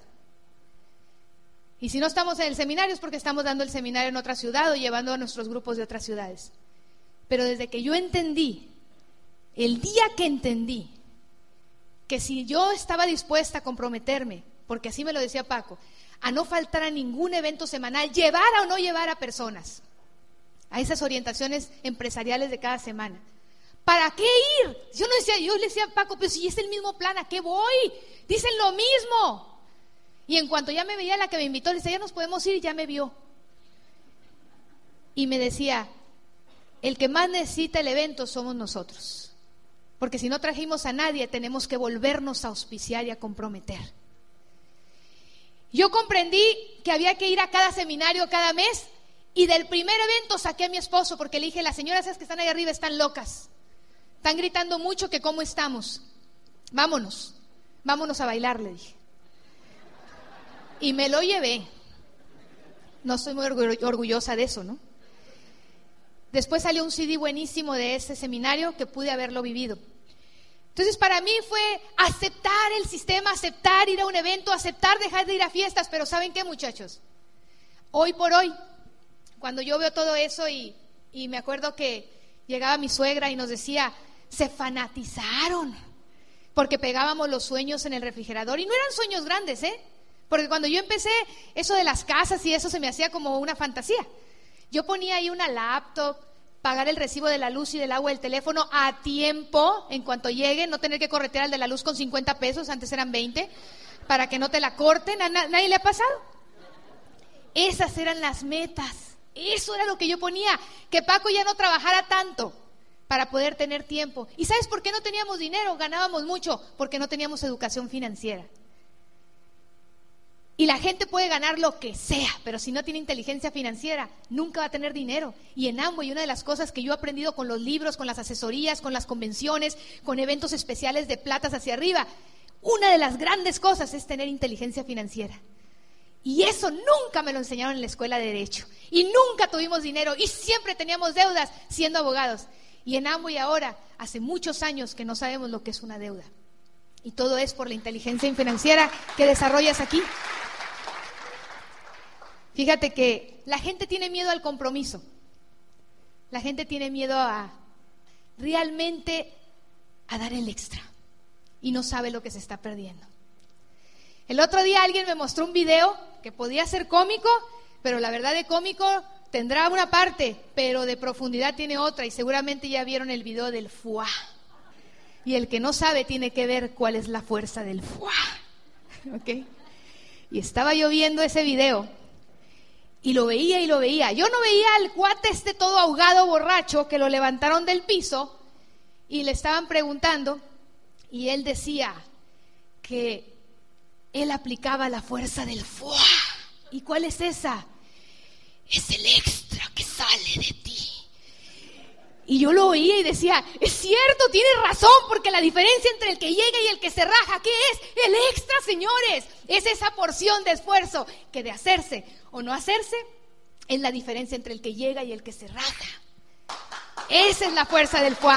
Y si no estamos en el seminario es porque estamos dando el seminario en otra ciudad o llevando a nuestros grupos de otras ciudades. Pero desde que yo entendí, el día que entendí que si yo estaba dispuesta a comprometerme, porque así me lo decía Paco, a no faltar a ningún evento semanal, llevar o no llevar a personas a esas orientaciones empresariales de cada semana. ¿Para qué ir? Yo no decía, yo le decía a Paco, pero si es el mismo plan, ¿a qué voy? Dicen lo mismo. Y en cuanto ya me veía la que me invitó, le decía, ya nos podemos ir, y ya me vio. Y me decía, el que más necesita el evento somos nosotros. Porque si no trajimos a nadie, tenemos que volvernos a auspiciar y a comprometer. Yo comprendí que había que ir a cada seminario cada mes, y del primer evento saqué a mi esposo, porque le dije, las señoras esas que están ahí arriba están locas. Están gritando mucho que cómo estamos. Vámonos, vámonos a bailar, le dije. Y me lo llevé. No estoy muy orgullosa de eso, ¿no? Después salió un C D buenísimo de ese seminario que pude haberlo vivido. Entonces para mí fue aceptar el sistema, aceptar ir a un evento, aceptar dejar de ir a fiestas. Pero ¿saben qué, muchachos? Hoy por hoy, cuando yo veo todo eso y, y me acuerdo que llegaba mi suegra y nos decía, se fanatizaron porque pegábamos los sueños en el refrigerador, y no eran sueños grandes, ¿eh? Porque cuando yo empecé, eso de las casas y eso se me hacía como una fantasía. Yo ponía ahí una laptop, pagar el recibo de la luz y del agua del teléfono a tiempo, en cuanto llegue, no tener que corretear al de la luz con cincuenta pesos, antes eran veinte, para que no te la corten. ¿A nadie le ha pasado? Esas eran las metas, eso era lo que yo ponía, que Paco ya no trabajara tanto para poder tener tiempo. ¿Y sabes por qué no teníamos dinero? Ganábamos mucho, porque no teníamos educación financiera. Y la gente puede ganar lo que sea, pero si no tiene inteligencia financiera, nunca va a tener dinero. Y en Amway, una de las cosas que yo he aprendido con los libros, con las asesorías, con las convenciones, con eventos especiales de platas hacia arriba, una de las grandes cosas es tener inteligencia financiera. Y eso nunca me lo enseñaron en la escuela de Derecho. Y nunca tuvimos dinero, y siempre teníamos deudas siendo abogados. Y en Amway ahora, hace muchos años que no sabemos lo que es una deuda. Y todo es por la inteligencia financiera que desarrollas aquí. Fíjate que la gente tiene miedo al compromiso. La gente tiene miedo a realmente a dar el extra. Y no sabe lo que se está perdiendo. El otro día alguien me mostró un video que podía ser cómico, pero la verdad de cómico tendrá una parte, pero de profundidad tiene otra. Y seguramente ya vieron el video del fuá. Y el que no sabe tiene que ver cuál es la fuerza del fuá. ¿Ok? Y estaba yo viendo ese video y lo veía y lo veía. Yo no veía al cuate este todo ahogado, borracho, que lo levantaron del piso y le estaban preguntando, y él decía que él aplicaba la fuerza del fuá. ¿Y cuál es esa? Es el extra que sale de ti. Y yo lo oía y decía, es cierto, tienes razón, porque la diferencia entre el que llega y el que se raja, ¿qué es? El extra, señores. Es esa porción de esfuerzo que de hacerse o no hacerse es la diferencia entre el que llega y el que se raja. Esa es la fuerza del fuá.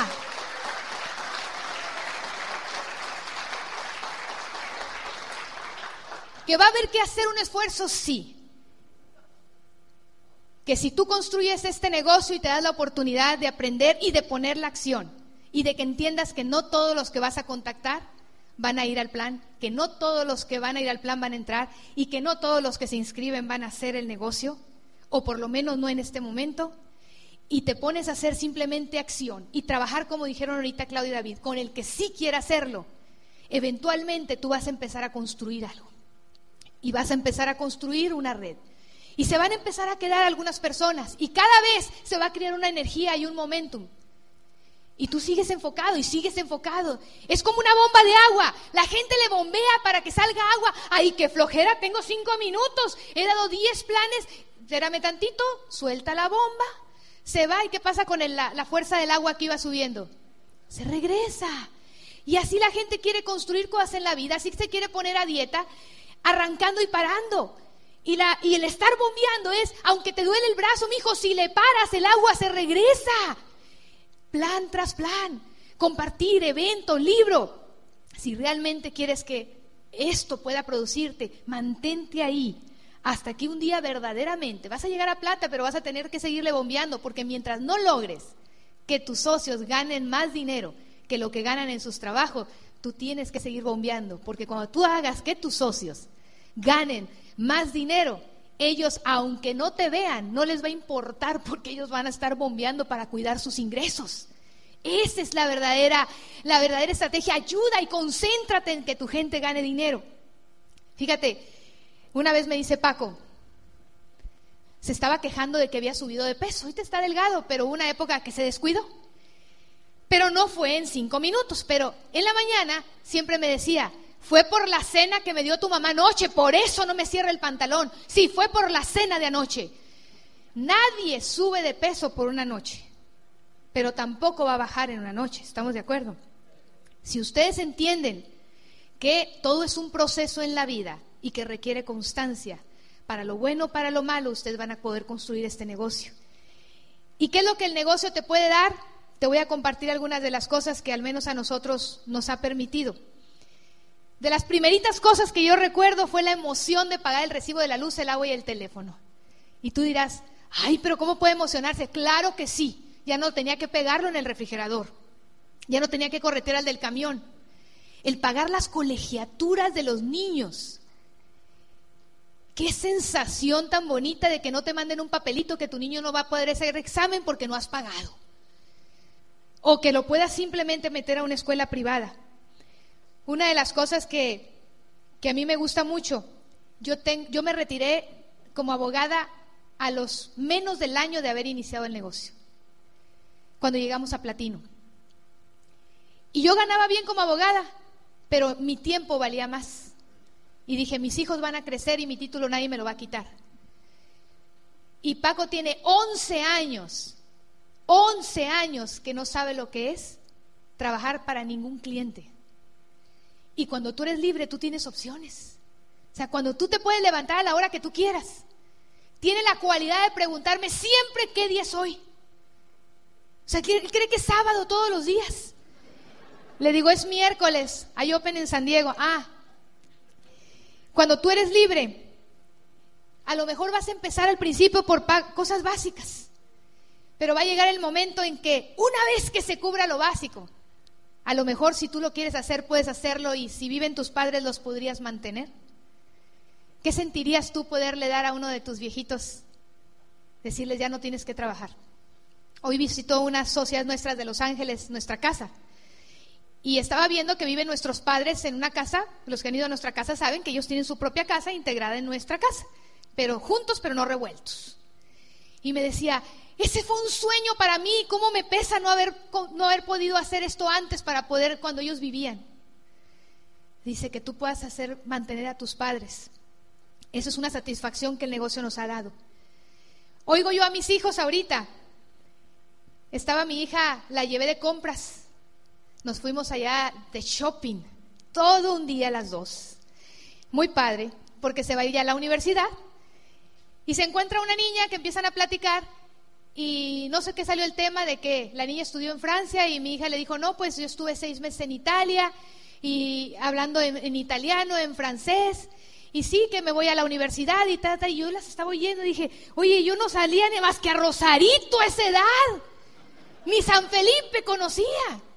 ¿Que va a haber que hacer un esfuerzo? Sí. Que si tú construyes este negocio y te das la oportunidad de aprender y de poner la acción, y de que entiendas que no todos los que vas a contactar van a ir al plan, que no todos los que van a ir al plan van a entrar, y que no todos los que se inscriben van a hacer el negocio, o por lo menos no en este momento, y te pones a hacer simplemente acción y trabajar, como dijeron ahorita Claudia y David, con el que sí quiera hacerlo, eventualmente tú vas a empezar a construir algo, y vas a empezar a construir una red. Y se van a empezar a quedar algunas personas, y cada vez se va a crear una energía y un momentum. Y tú sigues enfocado y sigues enfocado. Es como una bomba de agua. La gente le bombea para que salga agua. ¡Ay, qué flojera! Tengo cinco minutos. He dado diez planes. Espérame tantito, suelta la bomba. Se va, ¿y qué pasa con el, la, la fuerza del agua que iba subiendo? Se regresa. Y así la gente quiere construir cosas en la vida. Así se quiere poner a dieta, arrancando y parando. Y, la, y el estar bombeando es, aunque te duele el brazo, mijo, si le paras, el agua se regresa. Plan tras plan, compartir, evento, libro. si realmente quieres que esto pueda producirte, mantente ahí hasta que un día verdaderamente vas a llegar a plata, pero vas a tener que seguirle bombeando, porque mientras no logres que tus socios ganen más dinero que lo que ganan en sus trabajos, tú tienes que seguir bombeando, porque cuando tú hagas que tus socios ganen más dinero, ellos, aunque no te vean, no les va a importar, porque ellos van a estar bombeando para cuidar sus ingresos. Esa es la verdadera, la verdadera estrategia. Ayuda y concéntrate en que tu gente gane dinero. Fíjate, una vez me dice Paco, se estaba quejando de que había subido de peso. Ahorita está delgado, pero hubo una época que se descuidó. Pero no fue en cinco minutos, pero en la mañana siempre me decía, fue por la cena que me dio tu mamá anoche, por eso no me cierra el pantalón. Sí, fue por la cena de anoche. Nadie sube de peso por una noche, pero tampoco va a bajar en una noche, ¿estamos de acuerdo? Si ustedes entienden que todo es un proceso en la vida y que requiere constancia, para lo bueno, para lo malo, ustedes van a poder construir este negocio. ¿Y qué es lo que el negocio te puede dar? Te voy a compartir algunas de las cosas que al menos a nosotros nos ha permitido. De las primeritas cosas que yo recuerdo fue la emoción de pagar el recibo de la luz, el agua y el teléfono. Y tú dirás, ay, pero ¿cómo puede emocionarse? Claro que sí. Ya no tenía que pegarlo en el refrigerador, ya no tenía que corretear al del camión. El pagar las colegiaturas de los niños. Qué sensación tan bonita de que no te manden un papelito que tu niño no va a poder hacer examen porque no has pagado. O que lo puedas simplemente meter a una escuela privada. Una de las cosas que, que a mí me gusta mucho, yo, ten, yo me retiré como abogada a los menos del año de haber iniciado el negocio, cuando llegamos a platino. Y yo ganaba bien como abogada, pero mi tiempo valía más. Y dije, mis hijos van a crecer y mi título nadie me lo va a quitar. Y Paco tiene once años, once años que no sabe lo que es trabajar para ningún cliente. Y cuando tú eres libre, tú tienes opciones. O sea, cuando tú te puedes levantar a la hora que tú quieras, tiene la cualidad de preguntarme siempre qué día es hoy. O sea, él cree que es sábado todos los días. Le digo, es miércoles, hay Open en San Diego. Ah, cuando tú eres libre, a lo mejor vas a empezar al principio por cosas básicas, pero va a llegar el momento en que una vez que se cubra lo básico, a lo mejor si tú lo quieres hacer, puedes hacerlo, y si viven tus padres, los podrías mantener. ¿Qué sentirías tú poderle dar a uno de tus viejitos? Decirles, ya no tienes que trabajar. Hoy visitó unas socias nuestras de Los Ángeles nuestra casa, y estaba viendo que viven nuestros padres en una casa. Los que han ido a nuestra casa saben que ellos tienen su propia casa integrada en nuestra casa, pero juntos pero no revueltos. Y me decía, ese fue un sueño para mí, cómo me pesa no haber, no haber podido hacer esto antes para poder cuando ellos vivían. Dice, que tú puedas hacer, mantener a tus padres. Eso es una satisfacción que el negocio nos ha dado. Oigo yo a mis hijos ahorita. Estaba mi hija, la llevé de compras. Nos fuimos allá de shopping, todo un día a las dos. Muy padre, porque se va a ir ya a la universidad. Y se encuentra una niña que empiezan a platicar, y no sé qué salió el tema de que la niña estudió en Francia, y mi hija le dijo, no, pues yo estuve seis meses en Italia, y hablando en, en italiano, en francés, y sí, que me voy a la universidad y tal, y yo las estaba oyendo y dije, oye, yo no salía ni más que a Rosarito a esa edad, ni San Felipe conocía,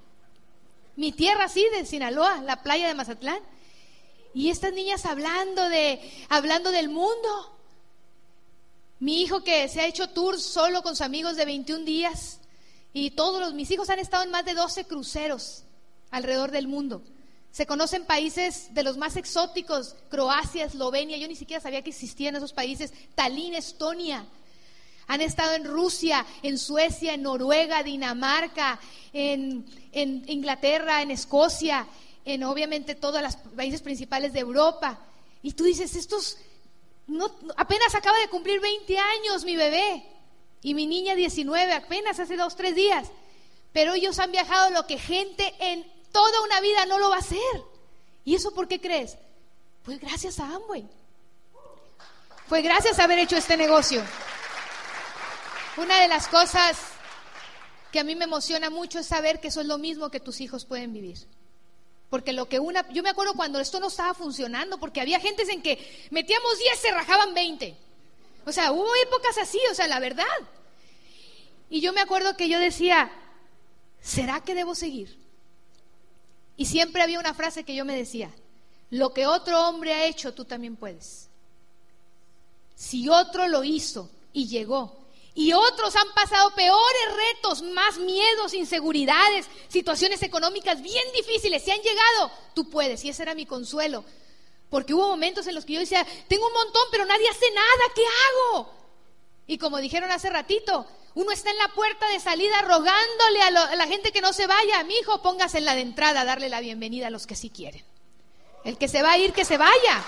mi tierra así de Sinaloa, la playa de Mazatlán, y estas niñas hablando de, hablando del mundo. Mi hijo que se ha hecho tours solo con sus amigos de veintiún días, y todos los, mis hijos han estado en más de doce cruceros alrededor del mundo. Se conocen países de los más exóticos, Croacia, Eslovenia, yo ni siquiera sabía que existían esos países, Tallinn, Estonia. Han estado en Rusia, en Suecia, en Noruega, Dinamarca, en, en Inglaterra, en Escocia, en obviamente todos los países principales de Europa. Y tú dices, estos no, apenas acaba de cumplir veinte años mi bebé, y mi niña diecinueve, apenas hace dos, tres días. Pero ellos han viajado lo que gente en toda una vida no lo va a hacer. ¿Y eso por qué crees? Pues gracias a Amway. Fue gracias a haber hecho este negocio. Una de las cosas que a mí me emociona mucho es saber que eso es lo mismo que tus hijos pueden vivir. Porque lo que una, yo me acuerdo cuando esto no estaba funcionando, porque había gentes en que metíamos diez, se rajaban veinte. O sea, hubo épocas así, o sea, la verdad. Y yo me acuerdo que yo decía, ¿será que debo seguir? Y siempre había una frase que yo me decía, lo que otro hombre ha hecho, tú también puedes. Si otro lo hizo y llegó, y otros han pasado peores retos, más miedos, inseguridades, situaciones económicas bien difíciles, si han llegado, tú puedes. Y ese era mi consuelo, porque hubo momentos en los que yo decía, tengo un montón, pero nadie hace nada, ¿qué hago? Y como dijeron hace ratito, uno está en la puerta de salida rogándole a, lo, a la gente que no se vaya. Mi hijo, póngase en la de entrada a darle la bienvenida a los que sí quieren. El que se va a ir, que se vaya.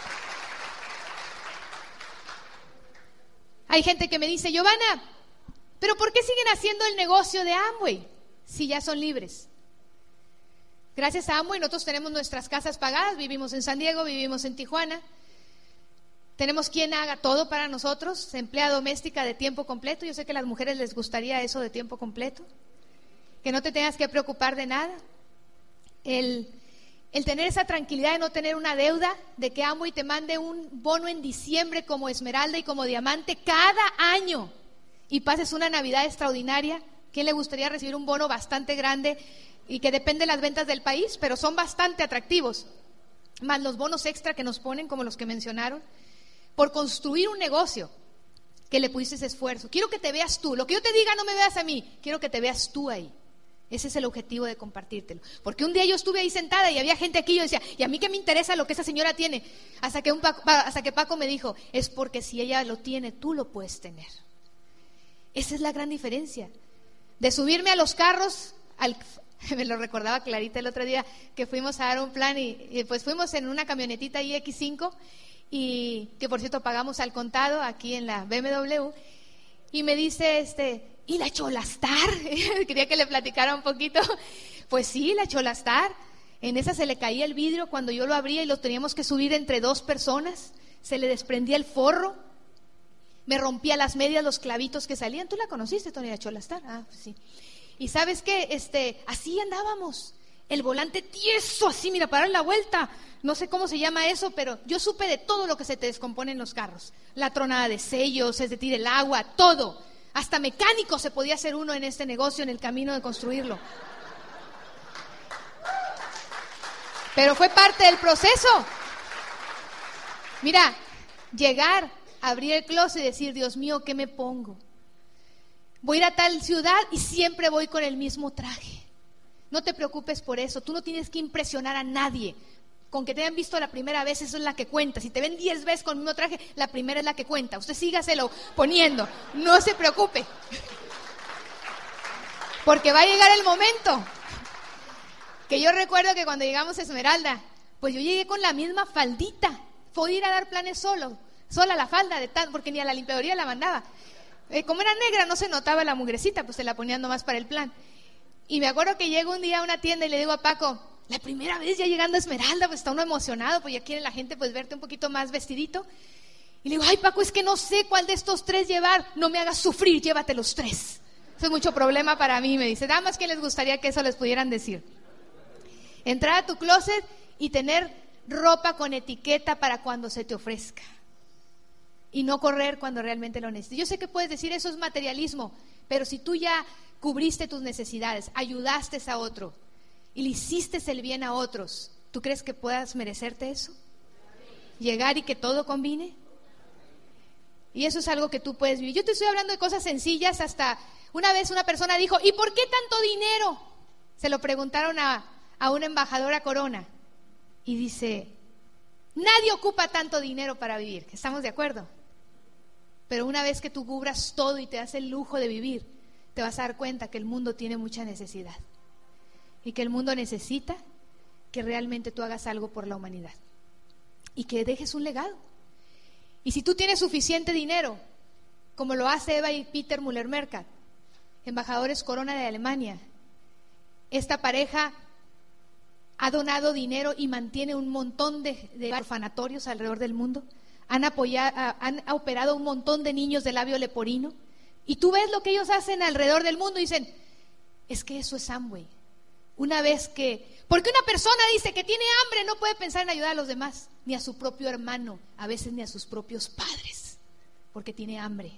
Hay gente que me dice, Giovanna, ¿pero por qué siguen haciendo el negocio de Amway si ya son libres? Gracias a Amway nosotros tenemos nuestras casas pagadas, vivimos en San Diego, vivimos en Tijuana. Tenemos quien haga todo para nosotros, empleada doméstica de tiempo completo. Yo sé que a las mujeres les gustaría eso de tiempo completo, que no te tengas que preocupar de nada. El, el tener esa tranquilidad de no tener una deuda, de que Amway te mande un bono en diciembre como esmeralda y como diamante cada año y pases una Navidad extraordinaria. ¿Quién le gustaría recibir un bono bastante grande y que depende de las ventas del país, pero son bastante atractivos? Más los bonos extra que nos ponen, como los que mencionaron, por construir un negocio que le pusiste ese esfuerzo. Quiero que te veas tú. Lo que yo te diga no me veas a mí, quiero que te veas tú ahí. Ese es el objetivo de compartírtelo. Porque un día yo estuve ahí sentada y había gente aquí y yo decía, ¿y a mí qué me interesa lo que esa señora tiene? Hasta que, un Paco, hasta que Paco me dijo, es porque si ella lo tiene, tú lo puedes tener. Esa es la gran diferencia. De subirme a los carros, al, me lo recordaba Clarita el otro día, que fuimos a dar un plan y, y pues fuimos en una camionetita i equis cinco, y que por cierto pagamos al contado aquí en la be eme doble u, y me dice este, ¿y la Cholastar? Quería que le platicara un poquito. Pues sí, la Cholastar, en esa se le caía el vidrio cuando yo lo abría y lo teníamos que subir entre dos personas, se le desprendía el forro, me rompía las medias, los clavitos que salían. ¿Tú la conociste, Tony, la Cholastar? Ah, sí. Y ¿sabes qué? Este, así andábamos, el volante tieso, así, mira, para dar la vuelta. No sé cómo se llama eso, pero yo supe de todo lo que se te descompone en los carros. La tronada de sellos, es decir, el agua, todo. Hasta mecánico se podía hacer uno en este negocio, en el camino de construirlo. Pero fue parte del proceso. Mira, llegar, abrir el closet y decir, Dios mío, ¿qué me pongo? Voy a ir a tal ciudad y siempre voy con el mismo traje. No te preocupes por eso, tú no tienes que impresionar a nadie. Con que te hayan visto la primera vez, eso es la que cuenta. Si te ven diez veces con el mismo traje, la primera es la que cuenta. Usted sígaselo poniendo, no se preocupe. Porque va a llegar el momento. Que yo recuerdo que cuando llegamos a Esmeralda, pues yo llegué con la misma faldita. Podía ir a dar planes solo, sola la falda, de tal, porque ni a la limpiadoría la mandaba. Eh, como era negra, no se notaba la mugrecita, pues se la ponían nomás para el plan. Y me acuerdo que llego un día a una tienda y le digo a Paco, la primera vez ya llegando a Esmeralda, pues está uno emocionado, pues ya quiere la gente pues verte un poquito más vestidito. Y le digo, ay Paco, es que no sé cuál de estos tres llevar, no me hagas sufrir, llévate los tres. Eso es mucho problema para mí, me dice. Damas, ¿qué les gustaría que eso les pudieran decir? Entrar a tu closet y tener ropa con etiqueta para cuando se te ofrezca. Y no correr cuando realmente lo necesites. Yo sé que puedes decir, eso es materialismo, pero si tú ya cubriste tus necesidades, ayudaste a otro y le hiciste el bien a otros, ¿tú crees que puedas merecerte eso? Llegar y que todo combine. Y eso es algo que tú puedes vivir. Yo te estoy hablando de cosas sencillas. Hasta una vez una persona dijo, ¿y por qué tanto dinero? Se lo preguntaron a, a una embajadora Corona y dice, nadie ocupa tanto dinero para vivir. ¿Estamos de acuerdo? Pero una vez que tú cubras todo y te das el lujo de vivir, te vas a dar cuenta que el mundo tiene mucha necesidad y que el mundo necesita que realmente tú hagas algo por la humanidad y que dejes un legado. Y si tú tienes suficiente dinero, como lo hace Eva y Peter Müller-Mercat, embajadores Corona de Alemania, esta pareja ha donado dinero y mantiene un montón de, de orfanatorios alrededor del mundo, han apoyado, han operado un montón de niños de labio leporino, y tú ves lo que ellos hacen alrededor del mundo y dicen, es que eso es Amway. Una vez que Porque una persona dice que tiene hambre, no puede pensar en ayudar a los demás, ni a su propio hermano, a veces ni a sus propios padres, porque tiene hambre.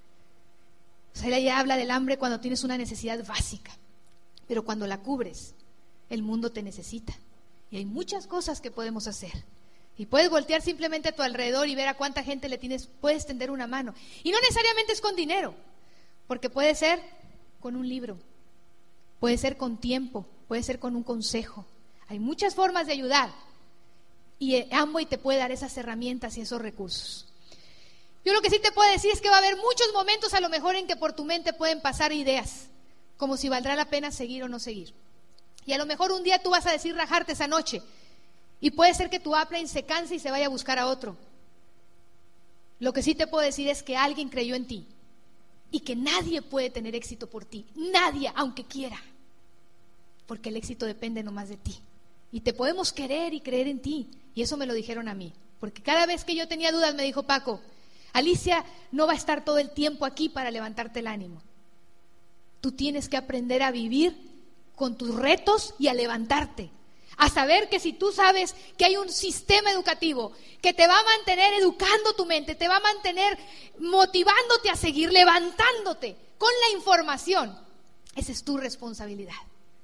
O sea, ella habla del hambre cuando tienes una necesidad básica, pero cuando la cubres, el mundo te necesita. Y hay muchas cosas que podemos hacer. Y puedes voltear simplemente a tu alrededor y ver a cuánta gente le tienes, puedes tender una mano. Y no necesariamente es con dinero, porque puede ser con un libro, puede ser con tiempo, puede ser con un consejo. Hay muchas formas de ayudar. Y Amway te puede dar esas herramientas y esos recursos. Yo lo que sí te puedo decir es que va a haber muchos momentos a lo mejor en que por tu mente pueden pasar ideas, como si valdrá la pena seguir o no seguir. Y a lo mejor un día tú vas a decir rajarte esa noche, y puede ser que tu upline se canse y se vaya a buscar a otro. Lo que sí te puedo decir es que alguien creyó en ti, y que nadie puede tener éxito por ti, nadie, aunque quiera, porque el éxito depende nomás de ti. Y te podemos querer y creer en ti, y eso me lo dijeron a mí, porque cada vez que yo tenía dudas me dijo Paco, Alicia no va a estar todo el tiempo aquí para levantarte el ánimo. Tú tienes que aprender a vivir con tus retos y a levantarte, a saber que si tú sabes que hay un sistema educativo que te va a mantener educando tu mente, te va a mantener motivándote a seguir levantándote con la información, esa es tu responsabilidad.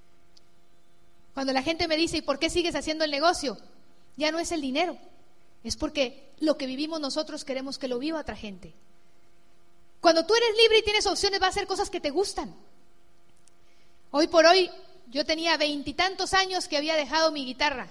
Cuando la gente me dice, ¿y por qué sigues haciendo el negocio? Ya no es el dinero, es porque lo que vivimos nosotros queremos que lo viva otra gente. Cuando tú eres libre y tienes opciones, vas a hacer cosas que te gustan. Hoy por hoy, yo tenía veintitantos años que había dejado mi guitarra.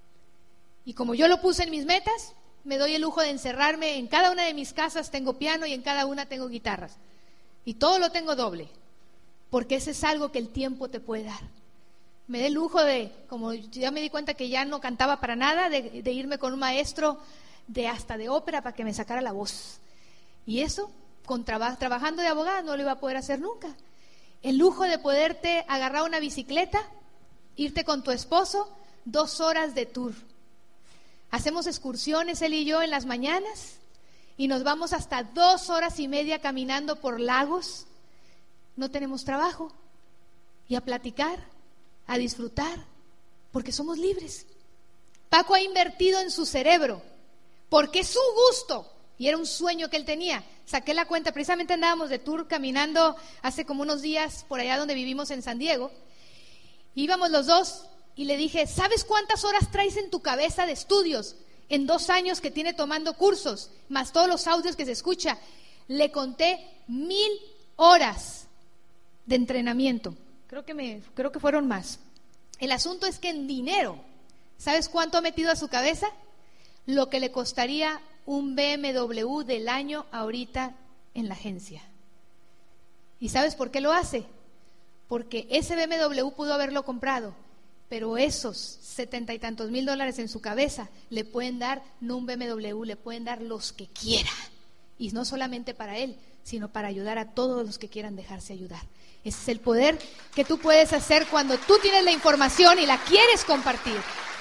Y como yo lo puse en mis metas, me doy el lujo de encerrarme. En cada una de mis casas tengo piano y en cada una tengo guitarras. Y todo lo tengo doble, porque ese es algo que el tiempo te puede dar. Me da el lujo de, como ya me di cuenta que ya no cantaba para nada, de, de irme con un maestro de hasta de ópera para que me sacara la voz. Y eso, con traba, trabajando de abogada, no lo iba a poder hacer nunca. El lujo de poderte agarrar una bicicleta, irte con tu esposo, dos horas de tour. Hacemos excursiones, él y yo, en las mañanas, y nos vamos hasta dos horas y media caminando por lagos. No tenemos trabajo. Y a platicar, a disfrutar, porque somos libres. Paco ha invertido en su cerebro, porque es su gusto, y era un sueño que él tenía. Saqué la cuenta, precisamente andábamos de tour caminando hace como unos días por allá donde vivimos en San Diego. Íbamos los dos y le dije, ¿sabes cuántas horas traes en tu cabeza de estudios en dos años que tiene tomando cursos, más todos los audios que se escucha? Le conté mil horas de entrenamiento. Creo que me, creo que fueron más. El asunto es que en dinero, ¿sabes cuánto ha metido a su cabeza? Lo que le costaría un B M W del año ahorita en la agencia. ¿Y sabes por qué lo hace? Porque ese B M W pudo haberlo comprado, pero esos setenta y tantos mil dólares en su cabeza le pueden dar, no un B M W, le pueden dar los que quiera. Y no solamente para él, sino para ayudar a todos los que quieran dejarse ayudar. Ese es el poder que tú puedes hacer cuando tú tienes la información y la quieres compartir.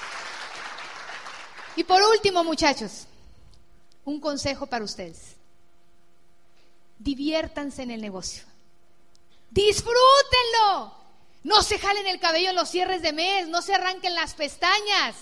Y por último, muchachos, un consejo para ustedes. Diviértanse en el negocio. ¡Disfrútenlo! No se jalen el cabello en los cierres de mes, no se arranquen las pestañas.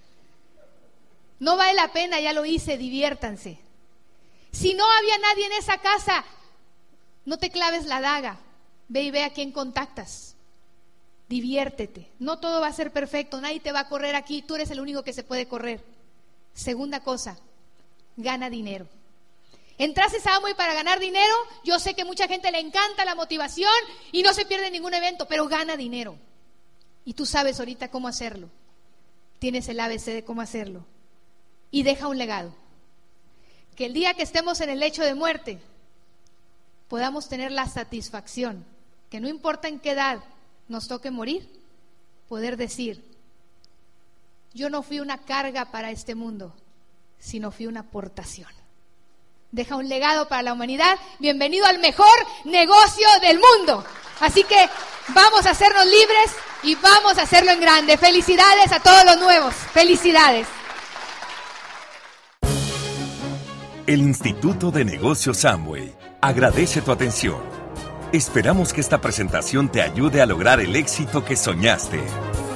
No vale la pena, ya lo hice, diviértanse. Si no había nadie en esa casa, no te claves la daga. Ve y ve a quién contactas. Diviértete. No todo va a ser perfecto, nadie te va a correr aquí, tú eres el único que se puede correr. Segunda cosa, gana dinero. Entraste a Amway para ganar dinero. Yo sé que mucha gente le encanta la motivación y no se pierde ningún evento, pero gana dinero. Y tú sabes ahorita cómo hacerlo. Tienes el A B C de cómo hacerlo. Y deja un legado. Que el día que estemos en el lecho de muerte podamos tener la satisfacción, que no importa en qué edad nos toque morir, poder decir: yo no fui una carga para este mundo, sino fui una aportación. Deja un legado para la humanidad. Bienvenido al mejor negocio del mundo. Así que vamos a hacernos libres y vamos a hacerlo en grande. Felicidades a todos los nuevos. Felicidades. El Instituto de Negocios Amway agradece tu atención. Esperamos que esta presentación te ayude a lograr el éxito que soñaste.